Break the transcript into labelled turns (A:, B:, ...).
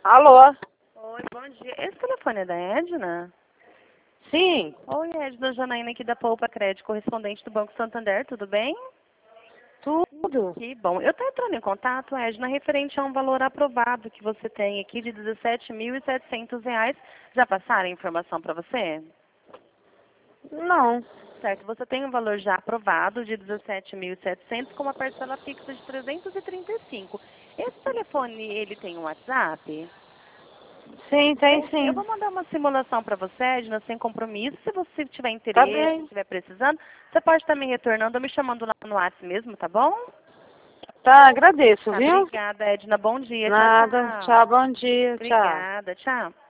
A: Alô?
B: Oi, bom dia. Esse telefone é da Edna?
A: Sim,
B: Oi, Edna, Janaína aqui da Poupa Crédito, correspondente do Banco Santander, tudo bem?
A: tudo.
B: Que bom. Eu estou entrando em contato, Edna, referente a um valor aprovado que você tem aqui de R$ 17.700. Já passaram a informação para você?
A: Não.
B: Certo, você tem um valor já aprovado de 17.700 com uma parcela fixa de 335. Esse telefone, ele tem um WhatsApp?
A: Sim, tem
B: Eu
A: sim.
B: vou mandar uma simulação para você, Edna, sem compromisso. Se você tiver
A: Tá
B: interesse,
A: bem.
B: estiver precisando, você pode estar me retornando ou me chamando lá no WhatsApp mesmo, tá bom?
A: Tá, agradeço,
B: Tá,
A: viu?
B: obrigada, Edna. Bom dia. Tchau,
A: Nada.
B: tchau.
A: Tchau, bom dia. Tchau.
B: Obrigada. Tchau.